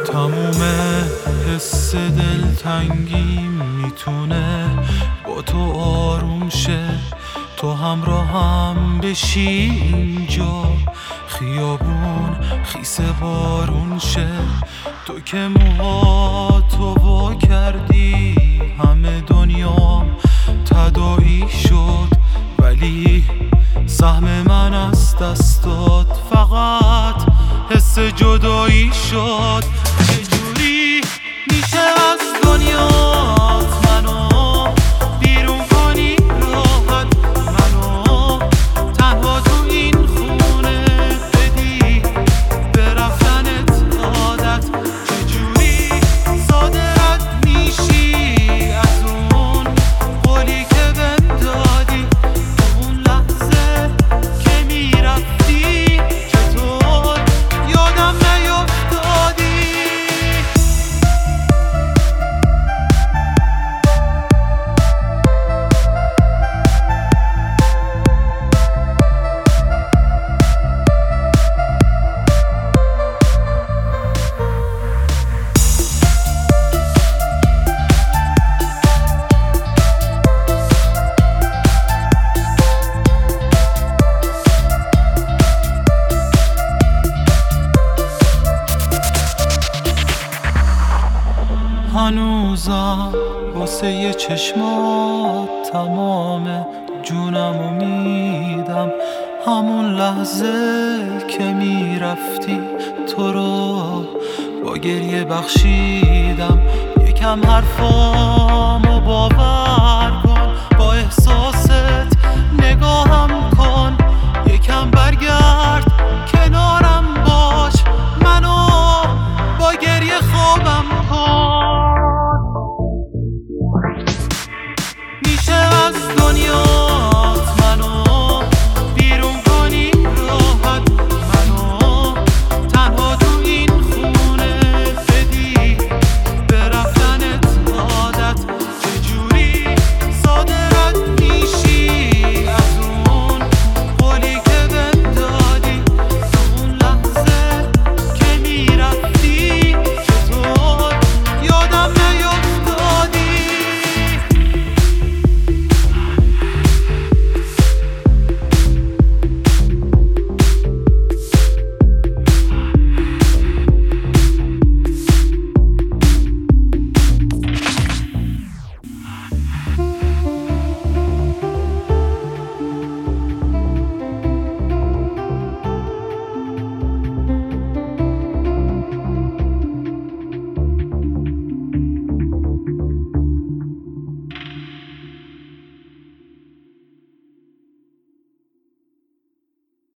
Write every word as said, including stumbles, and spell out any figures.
تموم حس دلتنگی میتونه با تو آروم شه، تو همراهم بشی اینجا خیابون خیس بارون شه. تو که موهاتو وا کردی همه دنیام تداعی شد، ولی سهم من از دستات فقط حس جدایی شد. چجوری میشه از دنیات منو بیرون کنی راحت، منو تنها تو این خونه بدی به رفتنت عادت؟ چجوری صادرت میشی از اون قولی که بهم دادی اون لحظه که میرفتی؟ چطور یادم نیفتادی؟ هنوزم واسه یه چشمات تمام جونمو میدم، همون لحظه که میرفتی تو رو با گریه بخشیدم. یکم حرفامو باور